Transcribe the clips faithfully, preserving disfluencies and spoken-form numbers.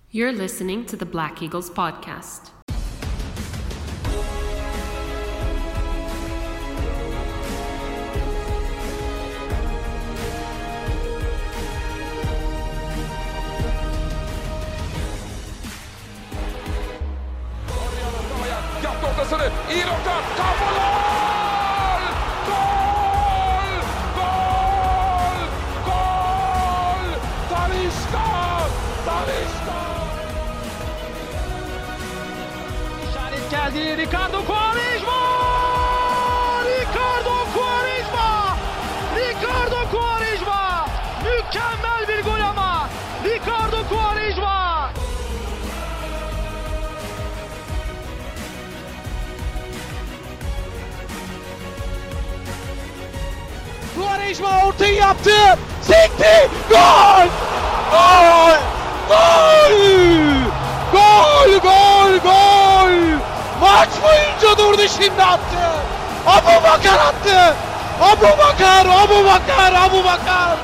You're listening to the Black Eagles podcast. geldi Ricardo Quaresma! Ricardo Quaresma! Ricardo Quaresma! Mükemmel bir gol ama! Ricardo Quaresma! Quaresma ortayı yaptı! Sekti! Gol! Gol! Gol! Gol! Gol! Gol! Maç boyunca durdu, şimdi attı. Abubakar attı. Abubakar, Abubakar, Abubakar.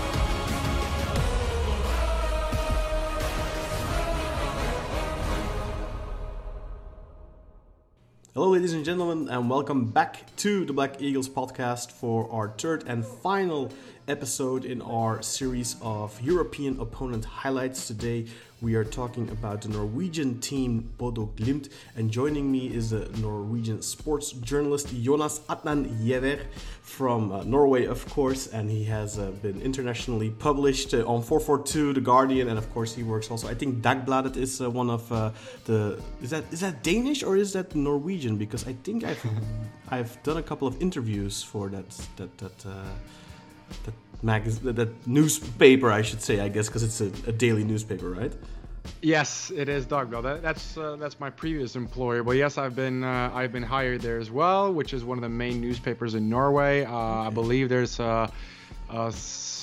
Hello, ladies and gentlemen, and welcome back to the Black Eagles podcast for our third and final episode in our series of European opponent highlights. Today we are talking about the Norwegian team Bodo Glimt, and joining me is the Norwegian sports journalist Jonas Adnan Giæver from uh, Norway, of course, and he has uh, been internationally published uh, on four forty-two, The Guardian, and of course he works also, I think Dagbladet is uh, one of uh, the, is that is that Danish or is that Norwegian? Because I think I've I've done a couple of interviews for that that that uh, that magazine, that newspaper, I should say, I guess, because it's a, a daily newspaper, right? Yes, it is Dagbladet. That's uh, that's my previous employer. But yes, I've been uh, I've been hired there as well, which is one of the main newspapers in Norway. Uh, I believe there's a, a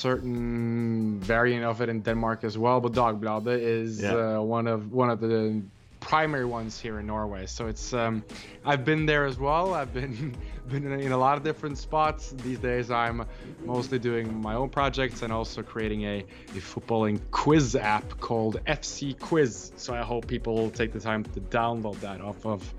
certain variant of it in Denmark as well. But Dagbladet is yeah. uh, one of one of the primary ones here in Norway. So it's um, I've been there as well. I've been been in a lot of different spots. These days I'm mostly doing my own projects and also creating a, a footballing quiz app called F C Quiz. So I hope people will take the time to download that off of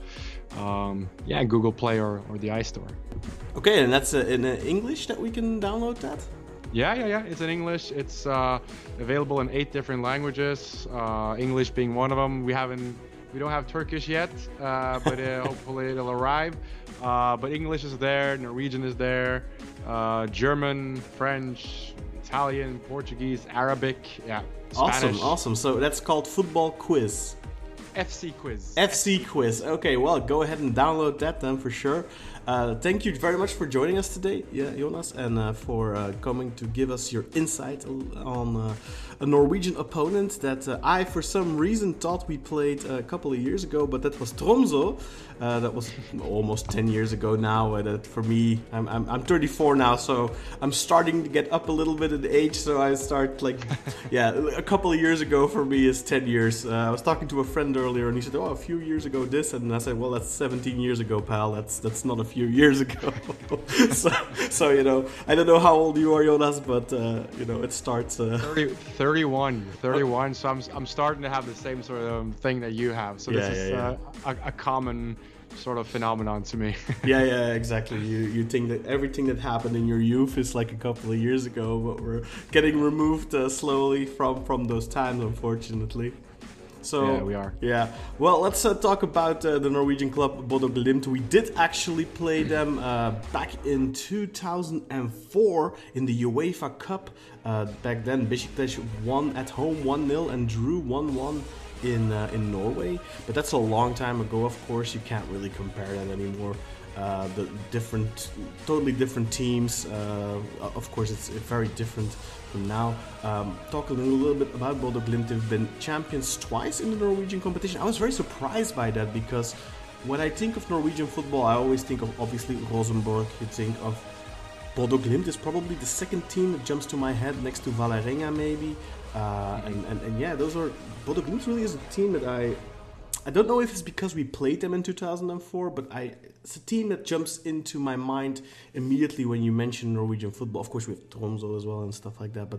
um, yeah Google Play or, or the iStore. Okay, and that's uh, in uh, English that we can download that? Yeah, yeah, yeah. It's in English. It's uh, available in eight different languages. Uh, English being one of them. We haven't, we don't have Turkish yet, uh, but uh, hopefully it'll arrive. Uh, but English is there, Norwegian is there, uh, German, French, Italian, Portuguese, Arabic, yeah, Spanish. Awesome, awesome. So that's called Football Quiz. F C Quiz. F C Quiz. Okay, well, go ahead and download that then for sure. Uh, thank you very much for joining us today, yeah, Jonas, and uh, for uh, coming to give us your insight on uh, a Norwegian opponent that uh, I, for some reason, thought we played a couple of years ago, but that was Tromsø. Uh, that was almost ten years ago now. Uh, that for me, I'm, I'm I'm thirty-four now, so I'm starting to get up a little bit in age. So I start like, yeah, a couple of years ago for me is ten years. Uh, I was talking to a friend earlier, and he said, "Oh, a few years ago this," and I said, "Well, that's seventeen years ago, pal. That's that's not a few years ago." so, so you know, I don't know how old you are, Jonas, but uh, you know, it starts. Uh... thirty, thirty-one, thirty-one. So I'm I'm starting to have the same sort of thing that you have. So this yeah, is yeah, yeah. Uh, a, a common sort of phenomenon to me. yeah, yeah, exactly. You you think that everything that happened in your youth is like a couple of years ago, but we're getting removed uh, slowly from from those times, unfortunately. So yeah, we are. Yeah. Well, let's uh, talk about uh, the Norwegian club Bodo Glimt. We did actually play them uh, back in two thousand four in the UEFA Cup. Uh, back then, Besiktas won at home one nil and drew one one in uh, in Norway. But that's a long time ago. Of course, you can't really compare that anymore. Uh, the different, totally different teams. Uh, of course, it's very different from now. Um, talk a little, little bit about Bodo Glimt. They've been champions twice in the Norwegian competition. I was very surprised by that because when I think of Norwegian football, I always think of obviously Rosenborg. You think of Bodo Glimt is probably the second team that jumps to my head next to Vålerenga maybe. Uh, and, and, and yeah, those are Bodo Glimt really is a team that I. I don't know if it's because we played them in two thousand four, but I it's a team that jumps into my mind immediately when you mention Norwegian football. Of course, we have Tromsø as well and stuff like that. But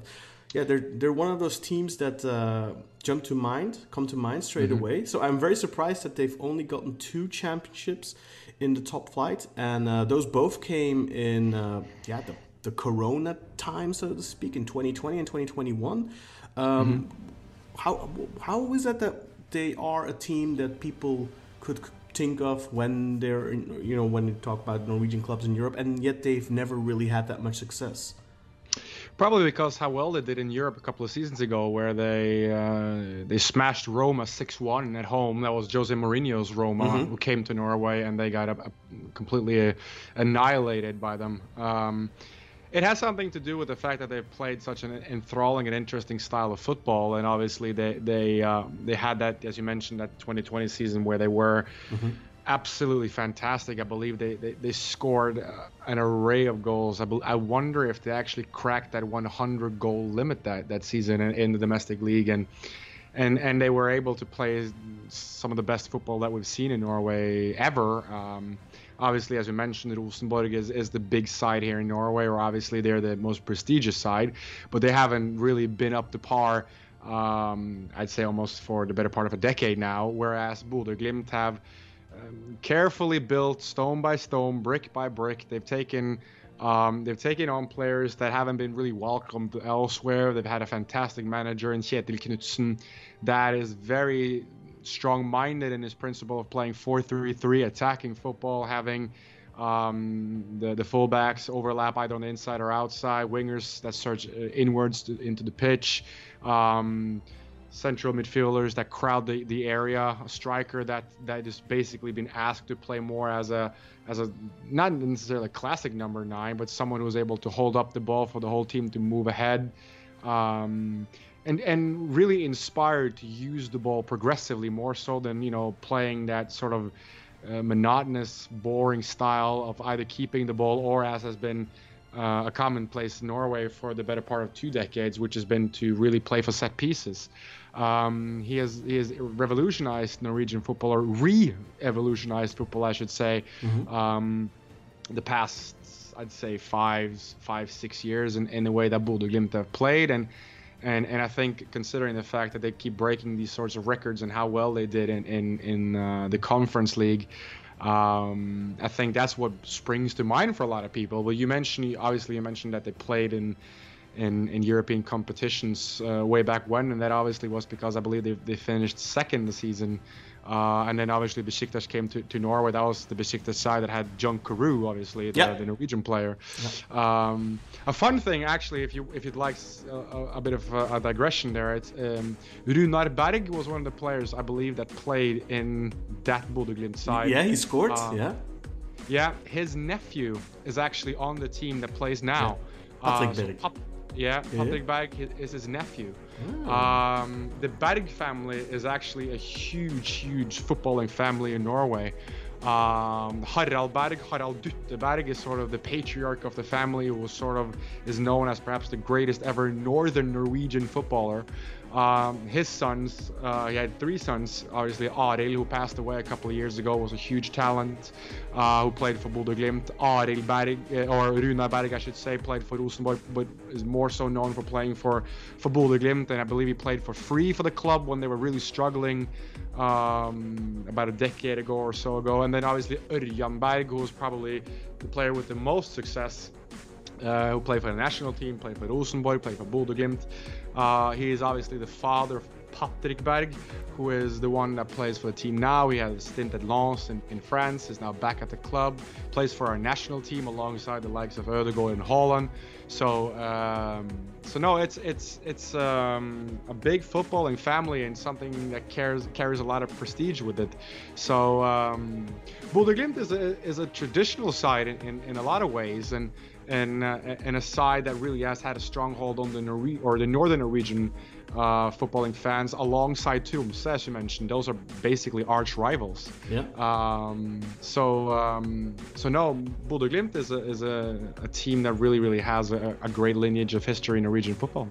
Yeah, they're they're one of those teams that uh, jump to mind, come to mind straight Mm-hmm. away. So I'm very surprised that they've only gotten two championships in the top flight, and uh, those both came in uh, yeah the, the Corona time, so to speak, in twenty twenty and twenty twenty-one. Um, Mm-hmm. How how is that that they are a team that people could think of when they're in, you know when you talk about Norwegian clubs in Europe, and yet they've never really had that much success? Probably because how well they did in Europe a couple of seasons ago, where they uh, they smashed Roma six one at home. That was Jose Mourinho's Roma, Mm-hmm. who came to Norway, and they got uh, completely uh, annihilated by them. Um, it has something to do with the fact that they've played such an enthralling and interesting style of football, and obviously they they uh, they had that, as you mentioned, that twenty twenty season where they were Mm-hmm. absolutely fantastic. I believe they they, they scored uh, an array of goals. I, be, I wonder if they actually cracked that one hundred goal limit that that season in, in the domestic league, and and and they were able to play some of the best football that we've seen in Norway ever. Um, obviously, as we mentioned, Rosenborg is, is the big side here in Norway, or obviously they're the most prestigious side, but they haven't really been up to par, um, I'd say almost for the better part of a decade now, whereas Bodø Glimt have um, carefully built stone by stone, brick by brick. They've taken um, they've taken on players that haven't been really welcomed elsewhere. They've had a fantastic manager in Kjetil Knutsen that is very strong-minded in his principle of playing four three three, attacking football, having um, the, the fullbacks overlap either on the inside or outside, wingers that surge inwards to, into the pitch, um, central midfielders that crowd the, the area, a striker that that is basically been asked to play more as a as a not necessarily a classic number nine, but someone who's able to hold up the ball for the whole team to move ahead. Um, And, and really inspired to use the ball progressively, more so than, you know, playing that sort of uh, monotonous, boring style of either keeping the ball or, as has been uh, a commonplace in Norway for the better part of two decades, which has been to really play for set pieces. Um, he has he has revolutionized Norwegian football, or re-evolutionized football, I should say, mm-hmm. um, the past, I'd say, five, five, six years in, in the way that Bodø Glimt have played. And And and I think, considering the fact that they keep breaking these sorts of records and how well they did in in, in uh, the Conference League, um, I think that's what springs to mind for a lot of people. But you mentioned, obviously, you mentioned that they played in in, in European competitions uh, way back when, and that obviously was because I believe they they finished second the season. Uh, and then obviously Besiktas came to, to Norway. That was the Besiktas side that had John Carew, obviously, the, yeah. the Norwegian player. Yeah. Um, a fun thing, actually, if you if you'd like a, a bit of a, a digression there, it's um, Runar Berg was one of the players, I believe, that played in that Bodø Glimt side. Yeah, he scored. Um, yeah. Yeah, his nephew is actually on the team that plays now. Yeah. Patrick uh, so Berg. Pat- yeah, Patrick yeah. Berg is his nephew. Oh. Um, the Berg family is actually a huge, huge footballing family in Norway. Um, Harald Berg, Harald Dutteberg is sort of the patriarch of the family, who was sort of is known as perhaps the greatest ever northern Norwegian footballer. Um, his sons, uh, he had three sons, obviously. Arild, who passed away a couple of years ago, was a huge talent, uh, who played for Bodø Glimt. Arild Berg, or Runar Berg, I should say, played for Rosenborg, but is more so known for playing for, for Bodø Glimt, and I believe he played for free for the club when they were really struggling um, about a decade ago or so ago. And then obviously Ørjan Berg, who was probably the player with the most success, Uh, who played for the national team, played for Rosenborg, played for Bodø Glimt. Uh, he is obviously the father of Patrick Berg, who is the one that plays for the team now. He had a stint at Lens in, in France, is now back at the club, plays for our national team alongside the likes of Ødegaard and Haaland. So, um, so no, it's it's it's um, a big footballing family and something that carries carries a lot of prestige with it. So, um, Bodø Glimt is a is a traditional side in, in, in a lot of ways, and. And, uh, and a side that really has had a stronghold on the Norwe- or the northern Norwegian uh, footballing fans, alongside Tromsø, as you mentioned. Those are basically arch rivals. Yeah. Um, so um, so no, Bodø Glimt is a is a, a team that really really has a, a great lineage of history in Norwegian football.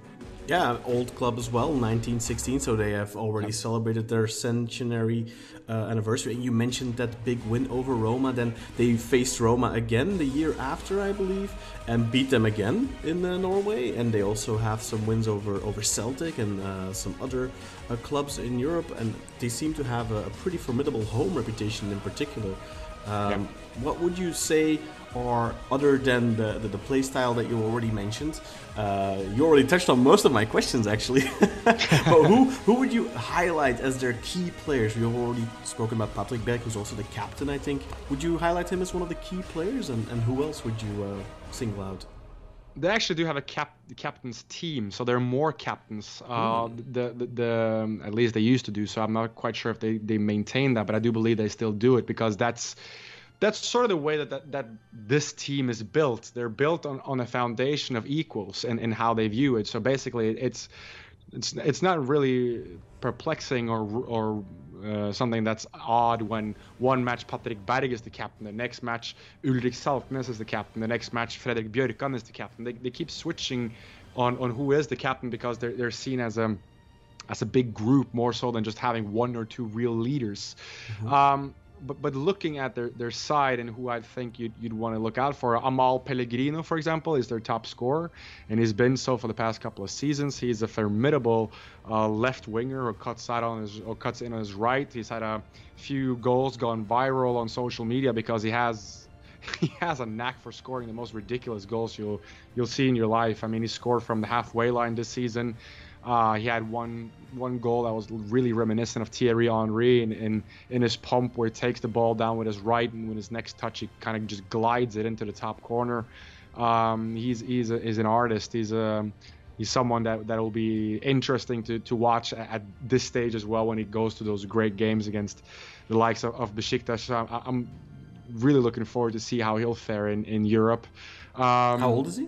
Yeah, old club as well, nineteen sixteen, so they have already yep. celebrated their centenary uh, anniversary. And you mentioned that big win over Roma, then they faced Roma again the year after, I believe, and beat them again in uh, Norway. And they also have some wins over, over Celtic and uh, some other uh, clubs in Europe, and they seem to have a, a pretty formidable home reputation in particular. Um, yep. What would you say are, other than the, the, the play style that you already mentioned, uh, you already touched on most of my questions actually, but who, who would you highlight as their key players? We've already spoken about Patrick Berg, who's also the captain, I think. Would you highlight him as one of the key players, and, and who else would you uh, single out? They actually do have a cap captain's team, so there are more captains. Uh, mm. the, the, the um, at least they used to do so. I'm not quite sure if they, they maintain that, but I do believe they still do it, because that's that's sort of the way that, that, that this team is built. They're built on, on a foundation of equals and, and how they view it. So basically, it's it's it's not really perplexing or or uh, something that's odd when one match Patrick Berg is the captain, the next match Ulrik Saltnes is the captain, the next match Fredrik Björkan is the captain. They they keep switching on, on who is the captain, because they're they're seen as a as a big group, more so than just having one or two real leaders. Mm-hmm. Um, But but looking at their, their side and who I think you'd, you'd want to look out for, Amal Pellegrino, for example, is their top scorer, and he's been so for the past couple of seasons. He's a formidable uh, left winger who cuts out on his or cuts in on his right. He's had a few goals gone viral on social media because he has he has a knack for scoring the most ridiculous goals you'll you'll see in your life. I mean, he scored from the halfway line this season. Uh, he had one one goal that was really reminiscent of Thierry Henry in, in, in his pump, where he takes the ball down with his right, and with his next touch he kind of just glides it into the top corner. Um, he's he's, a, he's an artist. He's a he's someone that that will be interesting to, to watch at this stage as well, when he goes to those great games against the likes of, of Besiktas. So I'm, I'm really looking forward to see how he'll fare in, in Europe. Um, how old is he?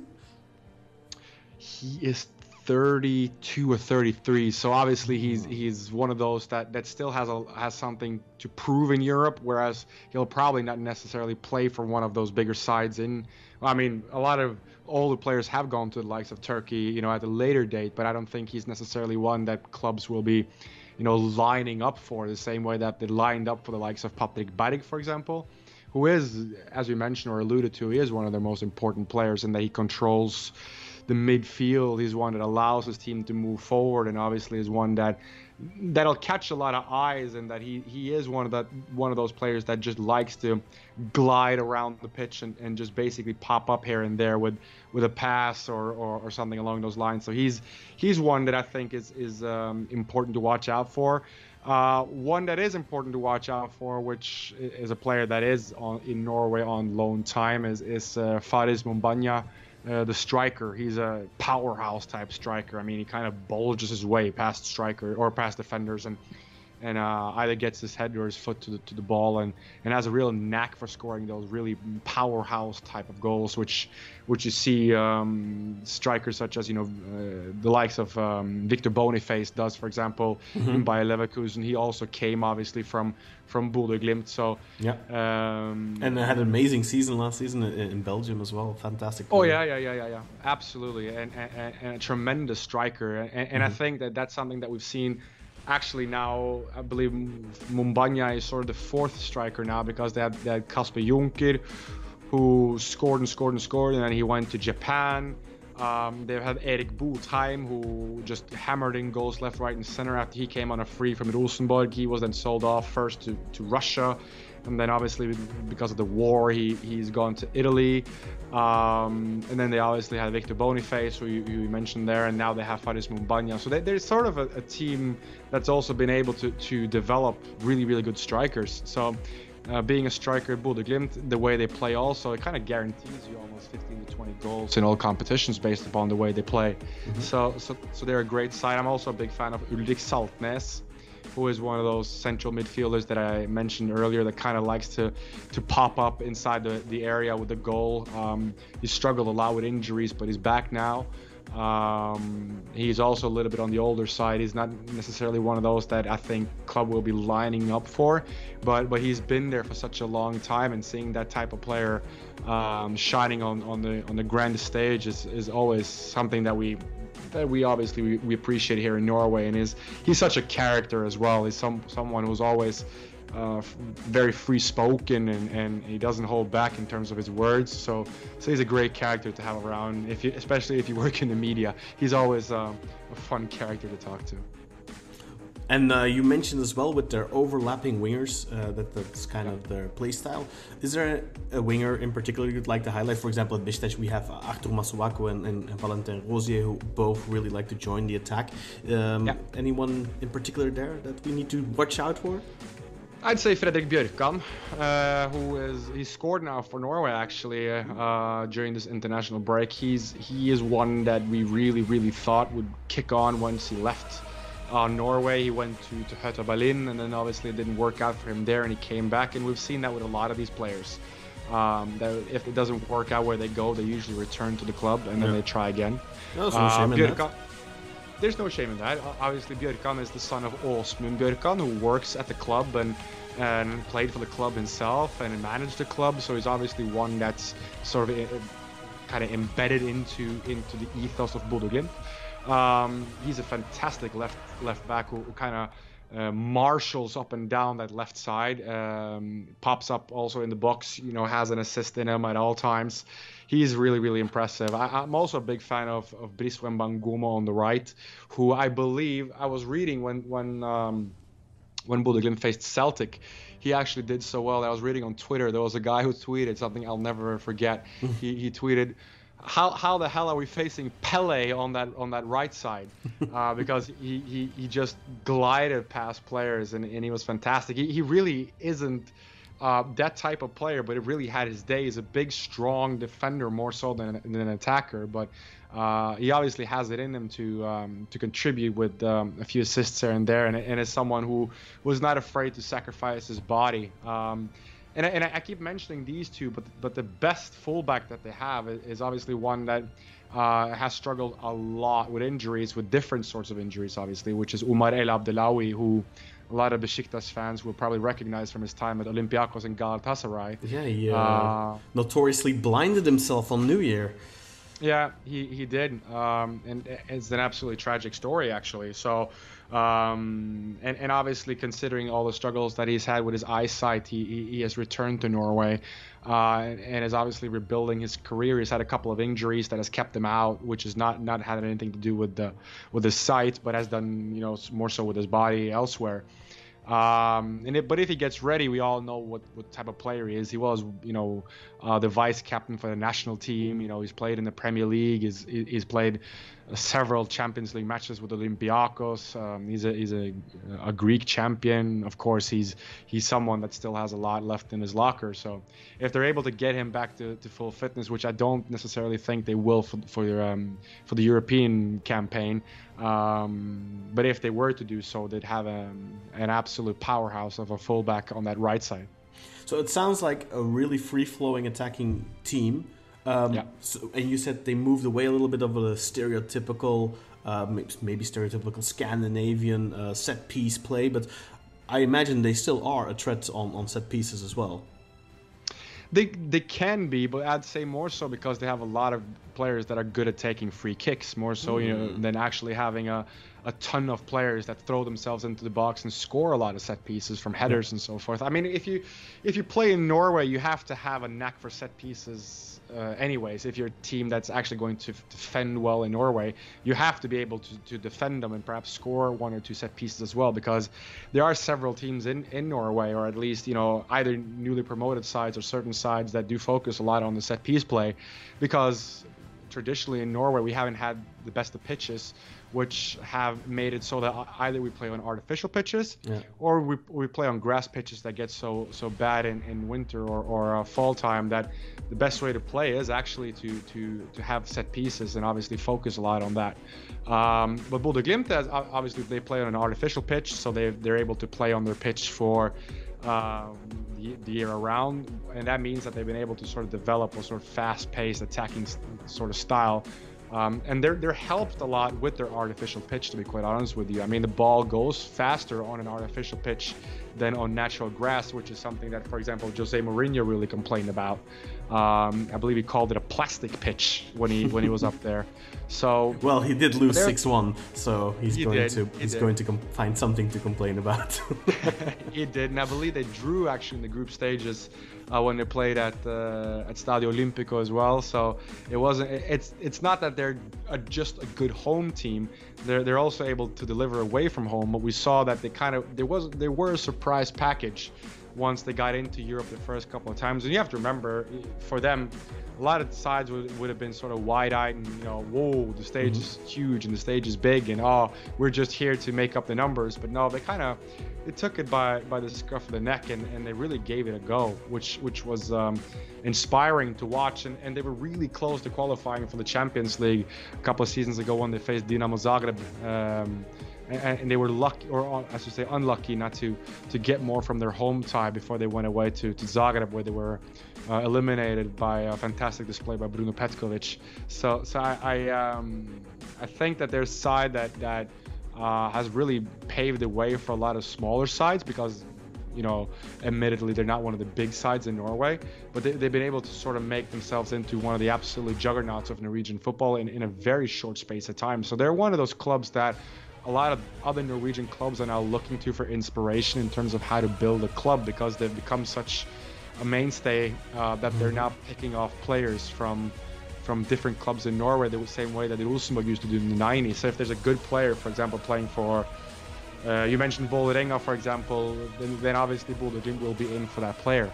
He is thirty-two or thirty-three, so obviously he's he's one of those that that still has a has something to prove in Europe, whereas he'll probably not necessarily play for one of those bigger sides in I mean a lot of older players have gone to the likes of Turkey, you know, at a later date, but I don't think he's necessarily one that clubs will be, you know, lining up for the same way that they lined up for the likes of Patrick Berg, for example, who is, as we mentioned or alluded to, he is one of their most important players, and that he controls the midfield. He's one that allows his team to move forward, and obviously is one that that'll catch a lot of eyes, and that he he is one of that one of those players that just likes to glide around the pitch and, and just basically pop up here and there with with a pass or, or, or something along those lines. So he's he's one that I think is is um, important to watch out for. Uh, one that is important to watch out for, which is a player that is on, in Norway on loan time, is is uh, Faris Mumbanya. Uh, the striker. He's a powerhouse type striker. I mean, he kind of bulges his way past striker or past defenders, and and uh, either gets his head or his foot to the to the ball, and, and has a real knack for scoring those really powerhouse type of goals, which which you see um, strikers such as, you know, uh, the likes of um, Victor Boniface does, for example, mm-hmm. in Bayer Leverkusen. He also came obviously from from Bodø Glimt, so yeah, um, and had an amazing season last season in, in Belgium as well. Fantastic player. Oh yeah, yeah, yeah, yeah, yeah, absolutely, and and, and a tremendous striker, and, and mm-hmm. I think that that's something that we've seen. Actually, now I believe Mumbanya is sort of the fourth striker now, because they had, they had Kasper Junker, who scored and scored and scored, and then he went to Japan. Um, they've had Erik Botheim, who just hammered in goals left, right, and center after he came on a free from Rosenborg. He was then sold off first to, to Russia, and then obviously because of the war, he he's gone to Italy. Um, and then they obviously had Victor Boniface, who you, you mentioned there, and now they have Faris Mumbanya. So they, they're sort of a, a team that's also been able to, to develop really, really good strikers. So uh, being a striker at Bodø Glimt, the way they play also, it kind of guarantees you almost fifteen to twenty goals in all competitions based upon the way they play. Mm-hmm. So, so so they're a great side. I'm also a big fan of Ulrik Saltnes, who is one of those central midfielders that I mentioned earlier that kind of likes to to pop up inside the, the area with the goal. Um, he struggled a lot with injuries, but he's back now. Um, he's also a little bit on the older side. He's not necessarily one of those that I think club will be lining up for, but but he's been there for such a long time, and seeing that type of player um, shining on, on the on the grand stage is, is always something that we that we obviously we, we appreciate here in Norway, and is he's such a character as well. He's some someone who's always uh, very free spoken, and, and he doesn't hold back in terms of his words. So so he's a great character to have around, if you, especially if you work in the media. He's always uh, a fun character to talk to. And uh, you mentioned as well with their overlapping wingers, uh, that that's kind of their play style. Is there a, a winger in particular you'd like to highlight? For example, at Besiktas we have Arthur Masuaku and, and, and Valentin Rosier, who both really like to join the attack. Um, yeah. Anyone in particular there that we need to watch out for? I'd say Fredrik Bjørkan, uh, who is he scored now for Norway actually uh, during this international break. He's he is one that we really really thought would kick on once he left. Uh, Norway, he went to, to Hertha Berlin, and then obviously it didn't work out for him there, and he came back, and we've seen that with a lot of these players. Um, that if it doesn't work out where they go, they usually return to the club, and then yeah. they try again. No, no shame uh, in that. There's no shame in that. Obviously, Bjørkan is the son of Åsmund Bjørkan, who works at the club and and played for the club himself and managed the club, so he's obviously one that's sort of uh, kind of embedded into into the ethos of Bodø Glimt. Um, he's a fantastic left left back who, who kind of uh, marshals up and down that left side, um, pops up also in the box, you know, has an assist in him at all times. He's really, really impressive. I, I'm also a big fan of, of Brice Wembangomo on the right, who I believe, I was reading when when um, when Bodø Glimt faced Celtic, he actually did so well. I was reading on Twitter, there was a guy who tweeted something I'll never forget. he, he tweeted, How how the hell are we facing Pele on that on that right side? Uh, because he, he, he just glided past players, and, and he was fantastic. He, he really isn't uh, that type of player, but it really had his day. He's a big, strong defender more so than, than an attacker. But uh, he obviously has it in him to um, to contribute with um, a few assists here and there, and, and is someone who was not afraid to sacrifice his body. Um, And I, and I keep mentioning these two, but but the best fullback that they have is, is obviously one that uh, has struggled a lot with injuries, with different sorts of injuries, obviously, which is Umar El Abdellaoui, who a lot of Besiktas fans will probably recognize from his time at Olympiacos and Galatasaray. Yeah, he uh, uh, notoriously blinded himself on New Year. Yeah, he, he did. Um, and it's an absolutely tragic story, actually. So, um, and, and obviously considering all the struggles that he's had with his eyesight, he, he, he has returned to Norway uh, and, and is obviously rebuilding his career. He's had a couple of injuries that has kept him out, which has not, not had anything to do with the with his sight, but has done, you know, more so with his body elsewhere. Um, and it, but if he gets ready, we all know what, what type of player he is. He was, you know, uh, the vice captain for the national team. You know, he's played in the Premier League. He's, he's played several Champions League matches with Olympiacos. Um, he's a he's a, a Greek champion. Of course, he's he's someone that still has a lot left in his locker. So if they're able to get him back to, to full fitness, which I don't necessarily think they will for for um, for the European campaign. Um, but if they were to do so, they'd have a, an absolute powerhouse of a fullback on that right side. So it sounds like a really free-flowing attacking team. Um, yeah. So, and you said they moved away a little bit of a stereotypical, uh, maybe stereotypical Scandinavian uh, set-piece play, but I imagine they still are a threat on, on set pieces as well. They they can be, but I'd say more so because they have a lot of players that are good at taking free kicks, more so mm. you know than actually having a, a ton of players that throw themselves into the box and score a lot of set pieces from headers yeah. and so forth. I mean, if you if you play in Norway, you have to have a knack for set pieces. Uh, anyways, if you're a team that's actually going to f- defend well in Norway, you have to be able to, to defend them and perhaps score one or two set pieces as well, because there are several teams in, in Norway, or at least, you know, either newly promoted sides or certain sides that do focus a lot on the set piece play, because traditionally in Norway we haven't had the best of pitches, which have made it so that either we play on artificial pitches yeah. or we, we play on grass pitches that get so so bad in, in winter or, or uh, fall time that the best way to play is actually to to to have set pieces and obviously focus a lot on that. Um, but Bodø Glimt, has, obviously they play on an artificial pitch, so they they're able to play on their pitch for um, the, the year around, and that means that they've been able to sort of develop a sort of fast-paced attacking sort of style. Um, and they're they're helped a lot with their artificial pitch, to be quite honest with you. I mean, the ball goes faster on an artificial pitch than on natural grass, which is something that, for example, Jose Mourinho really complained about. Um, I believe he called it a plastic pitch when he when he was up there. So well, he did lose six one, so he's he going did, to he he's did. going to com- find something to complain about. He did, and I believe they drew actually in the group stages uh, when they played at uh, at Stadio Olimpico as well. So it wasn't. It's it's not that they're a, just a good home team. They're they're also able to deliver away from home. But we saw that they kind of there was they were a surprise package once they got into Europe the first couple of times. And you have to remember, for them, a lot of the sides would, would have been sort of wide-eyed and, you know, whoa, the stage mm-hmm. is huge and the stage is big and, oh, we're just here to make up the numbers. But no, they kind of, they took it by, by the scruff of the neck and, and they really gave it a go, which which was um, inspiring to watch. And, and they were really close to qualifying for the Champions League a couple of seasons ago when they faced Dinamo Zagreb. Um, and they were lucky, or I should say unlucky, not to to get more from their home tie before they went away to, to Zagreb, where they were uh, eliminated by a fantastic display by Bruno Petkovic. So so I I, um, I think that their side that that uh, has really paved the way for a lot of smaller sides, because, you know, admittedly they're not one of the big sides in Norway, but they, they've been able to sort of make themselves into one of the absolute juggernauts of Norwegian football in, in a very short space of time. So they're one of those clubs that a lot of other Norwegian clubs are now looking to for inspiration in terms of how to build a club, because they've become such a mainstay uh, that they're now picking off players from from different clubs in Norway the same way that the Rosenborg used to do in the nineties. So if there's a good player, for example, playing for, uh, you mentioned Vålerenga, for example, then, then obviously Bodø will be in for that player.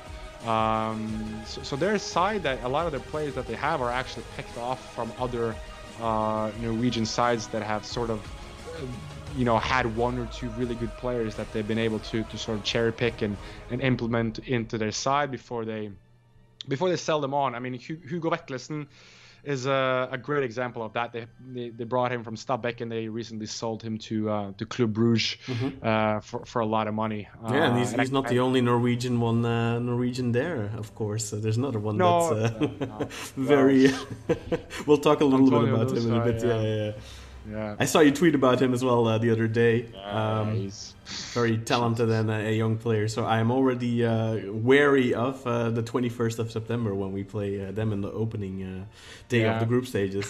Um, so, so their side, that a lot of their players that they have are actually picked off from other uh, Norwegian sides that have sort of, you know, had one or two really good players that they've been able to to sort of cherry pick and, and implement into their side before they before they sell them on. I mean, Hugo Vetlesen is a, a great example of that. They, they they brought him from Stabæk and they recently sold him to uh, to Club Brugge mm-hmm. uh, for for a lot of money. Yeah, and he's, uh, and he's I, not the only Norwegian one uh, Norwegian there, of course. So there's another one no, that's uh, no, no. very. we'll talk a little Antonio bit about him in a bit. yeah. yeah, yeah. yeah. Yeah. I saw you tweet about him as well uh, the other day. Yeah, um, he's very talented and a, a young player. So I am already uh, wary of uh, the twenty-first of September when we play uh, them in the opening uh, day yeah. of the group stages.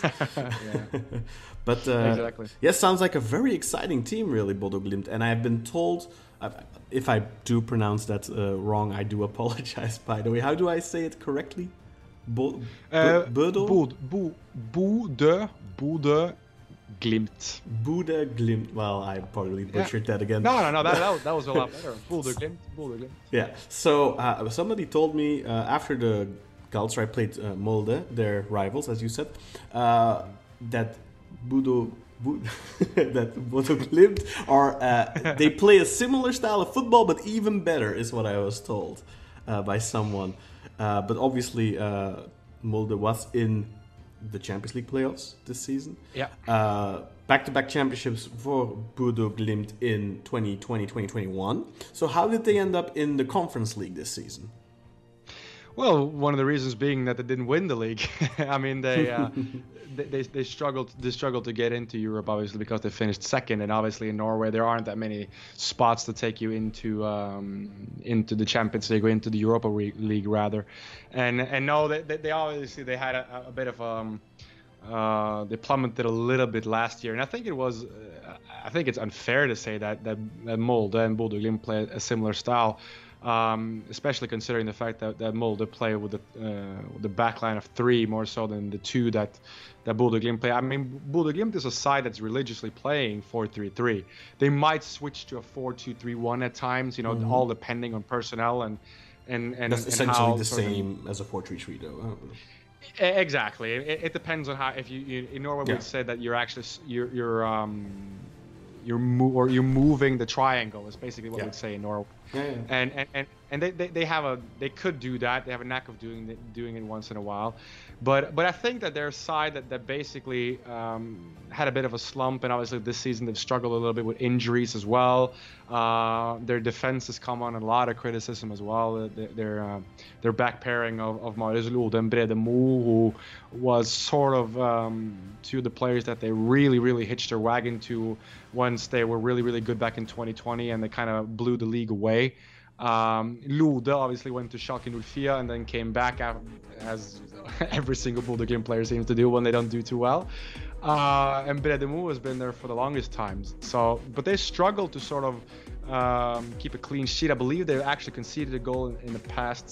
But uh, exactly. yes, sounds like a very exciting team, really, Bodø Glimt. And I've been told, uh, if I do pronounce that uh, wrong, I do apologize. By the way, how do I say it correctly? Bo- uh, Bodø? Bodø, Bodø, Bodø Glimt. Bodø Glimt. Well, I probably butchered yeah. that again. No, no, no. That, that, was, that was a lot better. Bodø Glimt. Bodø Glimt. Yeah. So uh, somebody told me uh, after the Galatasaray played uh, Molde, their rivals, as you said, uh, that Bodø that Bodø Glimt are uh, they play a similar style of football, but even better, is what I was told uh, by someone. Uh, but obviously, uh, Molde was in the Champions League playoffs this season. Yeah. Uh, back-to-back championships for Bodø Glimt in twenty twenty, twenty twenty-one. So how did they end up in the Conference League this season? Well, one of the reasons being that they didn't win the league. I mean, they, uh, they they they struggled they struggled to get into Europe, obviously, because they finished second, and obviously in Norway there aren't that many spots to take you into um, into the Champions League or into the Europa League rather. And and no, they they, they obviously they had a, a bit of um uh, they plummeted a little bit last year, and I think it was uh, I think it's unfair to say that that, that Molde and Bodø Glimt play a similar style. Um, especially considering the fact that, that Molde play with the uh, with the backline of three more so than the two that that Bodø Glimt play. I mean, Bodø Glimt is a side that's religiously playing four three three. They might switch to a four two three one at times, you know, mm-hmm. all depending on personnel and and and that's and essentially how the same of, as a four three three, though. Exactly. It, it depends on how. If you, you in Norway, yeah. would say that you're actually you're you're um you're mo- or you're moving the triangle is basically what yeah. we'd say in Norway. Yeah, yeah. And, and and and they, they, they have a they could do that. They have a knack of doing it, doing it once in a while, but but I think that they're a side that that basically um, had a bit of a slump, and obviously this season they've struggled a little bit with injuries as well. Uh, their defense has come on a lot of criticism as well. Their their, uh, their back pairing of of Marius Lode and Brede Mo, who was sort of um, two of the players that they really really hitched their wagon to once they were really really good back in twenty twenty, and they kind of blew the league away. Um, Lode obviously went to Schalke oh four and then came back as every single Bodø Glimt player seems to do when they don't do too well. Uh, and Brede Mo has been there for the longest times. So, but they struggled to sort of um, keep a clean sheet. I believe they actually conceded a goal in, in the past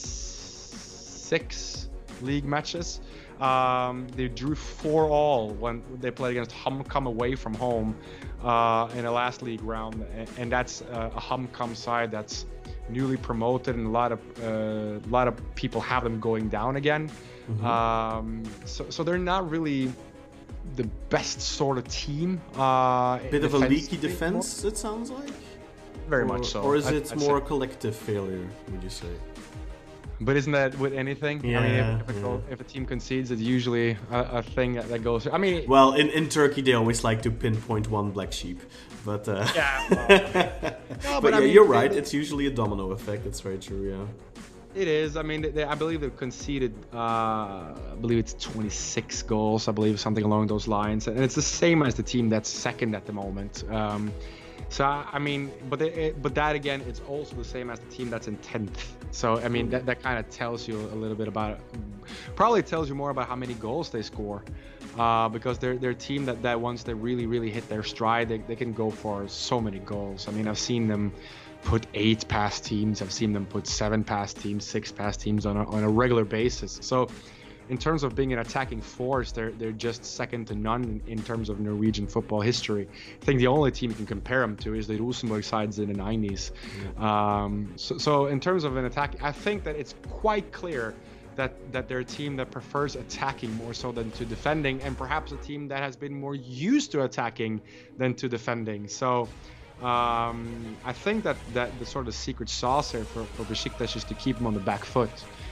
six league matches. Um, they drew four all when they played against HamKam away from home uh, in the last league round, and, and that's uh, a HamKam side that's newly promoted, and a lot of uh, a lot of people have them going down again. Mm-hmm. Um, so, so they're not really the best sort of team. Uh, Bit of a leaky defense, it sounds like. Very or, much so. Or is I, it I'd more say. a collective failure? Would you say? But isn't that with anything? Yeah, I mean, if, if, a, yeah. goal, if a team concedes, it's usually a, a thing that, that goes. I mean, well, in, in Turkey they always like to pinpoint one black sheep, but uh, yeah. Well, no, but, but yeah, I mean, you're right. they- It's usually a domino effect. That's very true. Yeah. It is. I mean, they, I believe they've conceded. Uh, I believe it's twenty-six goals. I believe something along those lines, and it's the same as the team that's second at the moment. Um, so I mean, but they, it, but that again, it's also the same as the team that's in tenth. So I mean, that, that kind of tells you a little bit about it. Probably tells you more about how many goals they score, uh, because they're they're a team that, that once they really really hit their stride, they they can go for so many goals. I mean, I've seen them put eight past teams. I've seen them put seven past teams, six past teams on a, on a regular basis. So in terms of being an attacking force, they're they're just second to none in, in terms of Norwegian football history. I think the only team you can compare them to is the Rosenborg sides in the nineties. Yeah. Um, so, so in terms of an attack, I think that it's quite clear that, that they're a team that prefers attacking more so than to defending, and perhaps a team that has been more used to attacking than to defending. So Um, I think that, that the sort of secret sauce here for, for Besiktas is to keep them on the back foot,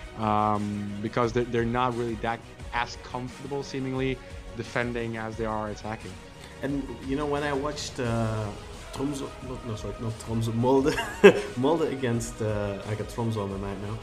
um, because they're, they're not really that as comfortable seemingly defending as they are attacking. And you know, when I watched uh, Tromsø, no, no sorry, not Tromsø, Molde, Molde against, uh, I got Tromsø on the night now,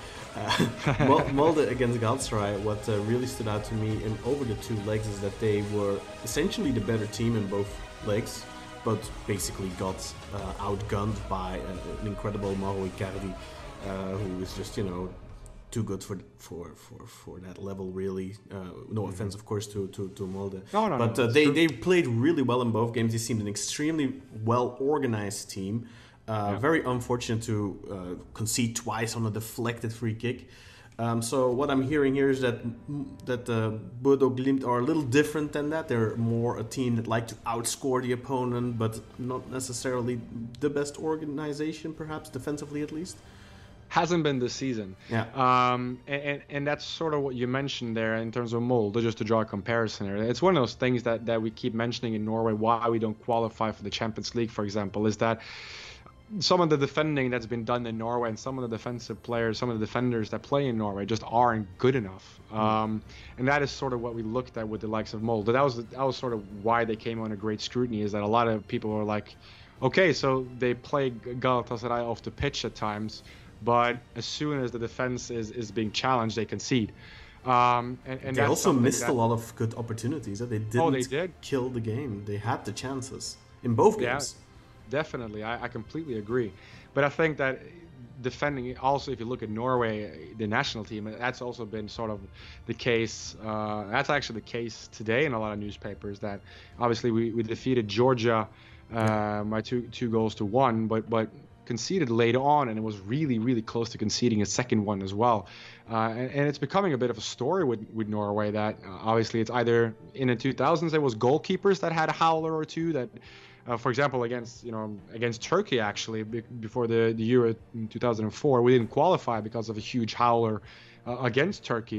uh, Mol- Molde against Galatasaray, what uh, really stood out to me in over the two legs is that they were essentially the better team in both legs, but basically got uh, outgunned by an, an incredible Mauro Icardi, uh, who is just, you know, too good for for for, for that level, really. Uh, no mm-hmm. offense, of course, to to, to Molde. No, no, but no, uh, they, true. they played really well in both games. They seemed an extremely well-organized team. Uh, yeah. Very unfortunate to uh, concede twice on a deflected free kick. Um, so what I'm hearing here is that that uh, Bodø Glimt are a little different than that. They're more a team that like to outscore the opponent, but not necessarily the best organization, perhaps defensively at least. Hasn't been this season. Yeah. Um, and, and, and that's sort of what you mentioned there in terms of Molde, just to draw a comparison here. It's one of those things that, that we keep mentioning in Norway, why we don't qualify for the Champions League, for example, is that some of the defending that's been done in Norway and some of the defensive players, some of the defenders that play in Norway just aren't good enough. Um, and that is sort of what we looked at with the likes of Molde. That was, that was sort of why they came under great scrutiny, is that a lot of people were like, okay, so they play Galatasaray off the pitch at times, but as soon as the defense is, is being challenged, they concede. Um, and, and they that's also missed that, a lot of good opportunities. They didn't oh, they did? kill the game. They had the chances in both games. Yeah, definitely. I, I completely agree. But I think that defending, also if you look at Norway, the national team, that's also been sort of the case. Uh, that's actually the case today in a lot of newspapers, that obviously we, we defeated Georgia uh, by two two goals to one, but but conceded late on, and it was really, really close to conceding a second one as well. Uh, and, and it's becoming a bit of a story with, with Norway that uh, obviously it's either in the two thousands there was goalkeepers that had a howler or two that, uh, for example, against you know against Turkey actually be, before the, the Euro in two thousand four, we didn't qualify because of a huge howler uh, against Turkey.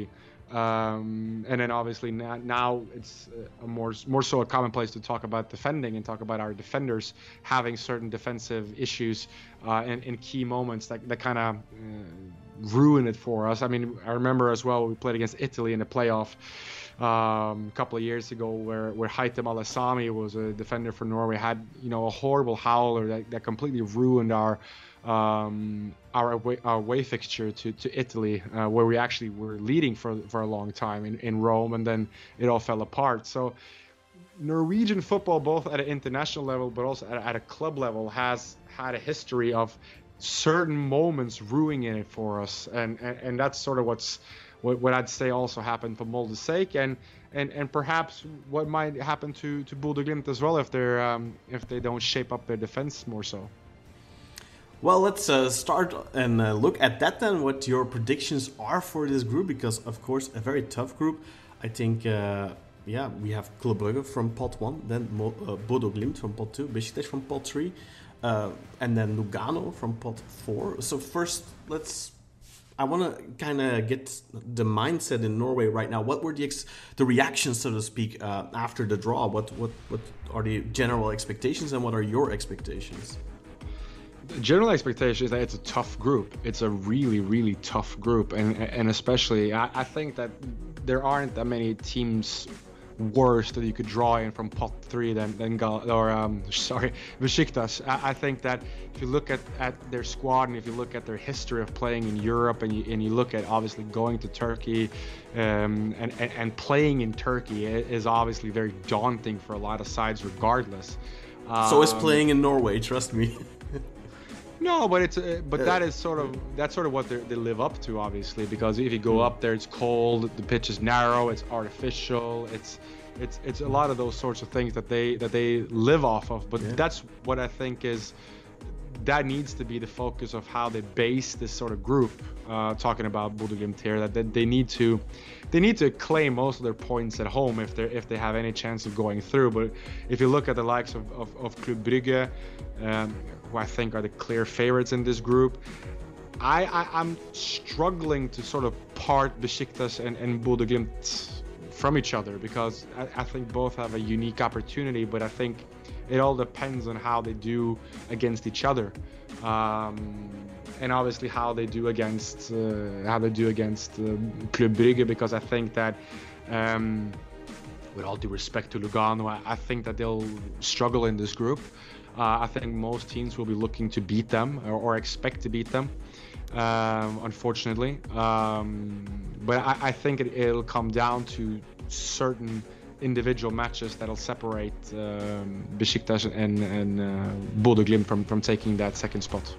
Um, and then obviously now, now it's a more more so a commonplace to talk about defending and talk about our defenders having certain defensive issues uh, in, in key moments that, that kind of uh, ruin it for us. I mean, I remember as well we played against Italy in the playoff um, a couple of years ago where where Haitham Al-Assami was a defender for Norway, had you know a horrible howler that, that completely ruined our um our away, our away fixture to to Italy, uh, where we actually were leading for for a long time in, in Rome, and then it all fell apart. So Norwegian football, both at an international level but also at, at a club level, has had a history of certain moments ruining it for us, and and, and that's sort of what's what, what I'd say also happened for Molde's sake, and and and perhaps what might happen to to Bodø Glimt as well if they're um, if they don't shape up their defense more so. Well, let's uh, start and uh, look at that then, what your predictions are for this group, because, of course, a very tough group. I think, uh, yeah, we have Club Brugge from pot one, then Mo- uh, Bodø Glimt from pot two, Besiktas from pot three, uh, and then Lugano from pot four. So first, let's... I want to kind of get the mindset in Norway right now. What were the ex- the reactions, so to speak, uh, after the draw? What, what, what are the general expectations, and what are your expectations? The general expectation is that it's a tough group. It's a really, really tough group, and and especially I, I think that there aren't that many teams worse that you could draw in from pot three than than Gal or um sorry Besiktas. I, I think that if you look at, at their squad and if you look at their history of playing in Europe and you and you look at obviously going to Turkey um, and, and and playing in Turkey is obviously very daunting for a lot of sides regardless. Um, so is playing in Norway, trust me. No, but it's uh, but that is sort of that's sort of what they live up to, obviously, because if you go up there, it's cold, the pitch is narrow, it's artificial, it's it's it's a lot of those sorts of things that they that they live off of. But yeah. That's what I think is that needs to be the focus of how they base this sort of group. Uh, talking about Bodø Glimt here, that they, they need to they need to claim most of their points at home if they if they have any chance of going through. But if you look at the likes of of, of Club Brugge, um, who I think are the clear favorites in this group, I, I I'm struggling to sort of part Besiktas and and Bodø Glimt from each other, because I, I think both have a unique opportunity, but I think it all depends on how they do against each other, um, and obviously how they do against uh, how they do against uh, Club Brugge, because I think that, um, with all due respect to Lugano, I, I think that they'll struggle in this group. Uh, I think most teams will be looking to beat them or, or expect to beat them, um, unfortunately. Um, but I, I think it, it'll come down to certain individual matches that'll separate um, Besiktas and, and uh, Bodø Glimt from, from taking that second spot.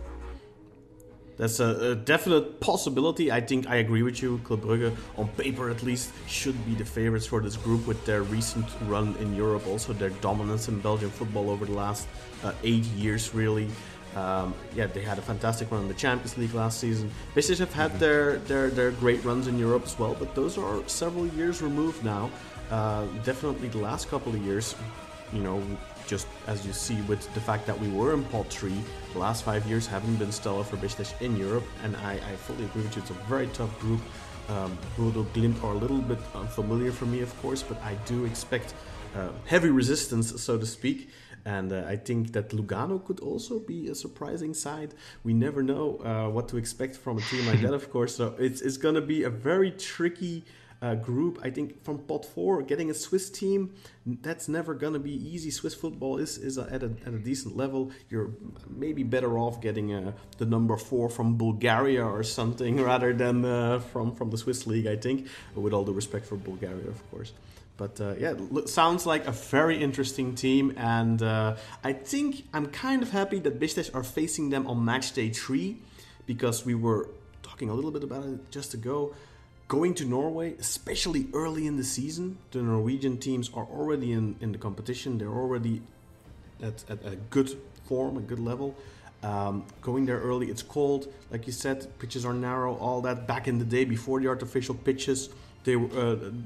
That's a, a definite possibility. I think I agree with you. Club Brugge, on paper at least, should be the favorites for this group with their recent run in Europe, also their dominance in Belgian football over the last uh, eight years, really. Um, yeah, they had a fantastic run in the Champions League last season. Besiktas have had their, their, their great runs in Europe as well, but those are several years removed now. Uh, definitely the last couple of years, you know, just as you see with the fact that we were in pot three, the last five years haven't been stellar for Besiktas in Europe, and I, I fully agree with you. It's a very tough group. Um, Bodø Glimt are a little bit unfamiliar for me, of course, but I do expect uh, heavy resistance, so to speak. And uh, I think that Lugano could also be a surprising side. We never know uh, what to expect from a team like that, of course. So it's it's going to be a very tricky uh, group. I think from pot four, getting a Swiss team, that's never going to be easy. Swiss football is, is at, a, at a decent level. You're maybe better off getting uh, the number four from Bulgaria or something rather than uh, from, from the Swiss league, I think. With all due respect for Bulgaria, of course. But uh, yeah, look, sounds like a very interesting team, and uh, I think I'm kind of happy that Besiktas are facing them on match day three, because we were talking a little bit about it just ago. Going to Norway, especially early in the season, the Norwegian teams are already in, in the competition. They're already at, at a good form, a good level. Um, going there early, it's cold, like you said, pitches are narrow, all that. Back in the day, before the artificial pitches, they were... Uh,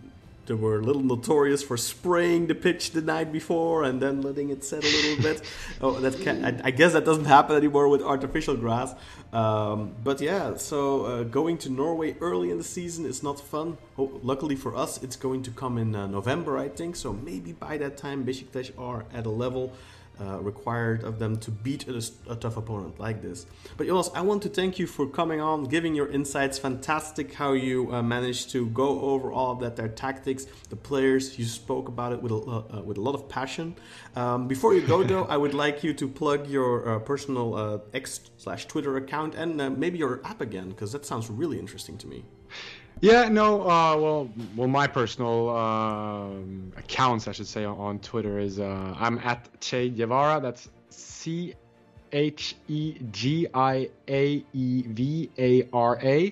they were a little notorious for spraying the pitch the night before and then letting it set a little bit. Oh, that can, I, I guess that doesn't happen anymore with artificial grass. Um, but yeah, so uh, going to Norway early in the season is not fun. Oh, luckily for us, it's going to come in uh, November, I think. So maybe by that time, Beşiktaş are at a level Uh, required of them to beat a, a tough opponent like this. But Jonas, I want to thank you for coming on, giving your insights. Fantastic how you uh, managed to go over all of that, their tactics, the players. You spoke about it with a, uh, with a lot of passion. Um, before you go though, I would like you to plug your uh, personal uh, X slash Twitter account and uh, maybe your app again, because that sounds really interesting to me. Yeah, no, uh, well, well, my personal um, accounts, I should say, on, on Twitter is uh, I'm at Che Guevara. That's C H E G I A E V A R A.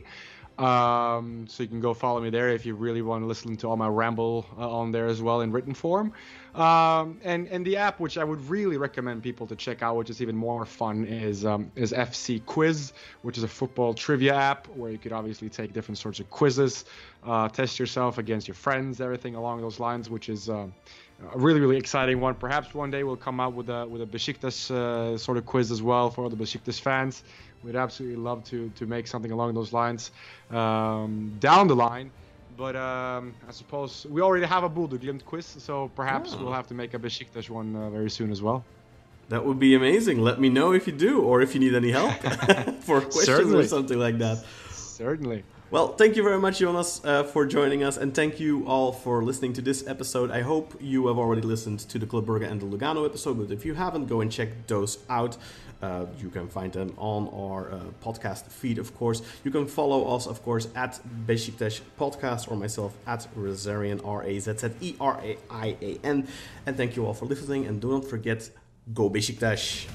Um, so you can go follow me there if you really want to listen to all my ramble uh, on there as well in written form. Um, and and the app, which I would really recommend people to check out, which is even more fun, is um, is F C Quiz, which is a football trivia app where you could obviously take different sorts of quizzes, uh, test yourself against your friends, everything along those lines, which is uh, a really really exciting one. Perhaps one day we'll come out with a with a Beşiktaş uh, sort of quiz as well for the Beşiktaş fans. We'd absolutely love to to make something along those lines um, down the line. But um, I suppose we already have a Bodø Glimt quiz, so perhaps oh. we'll have to make a Beşiktaş one uh, very soon as well. That would be amazing. Let me know if you do, or if you need any help for questions Certainly. or something like that. Certainly. Well, thank you very much, Jonas, uh, for joining us, and thank you all for listening to this episode. I hope you have already listened to the Club Brugge and the Lugano episode, but if you haven't, go and check those out. Uh, you can find them on our uh, podcast feed, of course. You can follow us, of course, at Beşiktaş Podcast, or myself at Razarian, R A Z Z E R A I A N. And thank you all for listening, and do not forget, go Beşiktaş!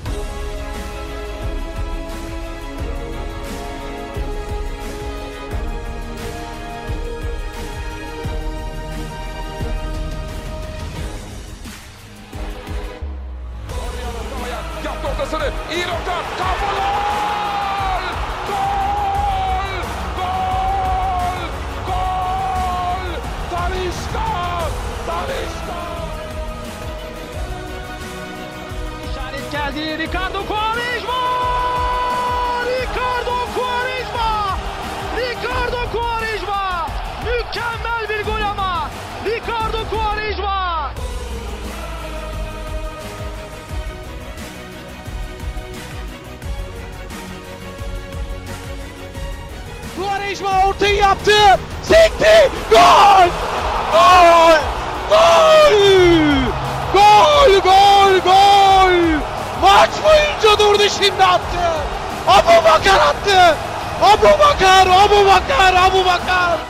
I rottan, mål! Goal! Goal! Goal! Talisca! Talisca! İşaret geldi. Ricardo Quaresma! Ricardo Quaresma! Ricardo Quaresma! Mükemmel bir gol ama! Ricardo Quaresma! Quaresma ortayı yaptı. Sekti. Gol! Gol! Gol! Gol! Gol! Gol! Maç boyunca durdu, şimdi attı. Abubakar attı. Abubakar! Abubakar! Abubakar!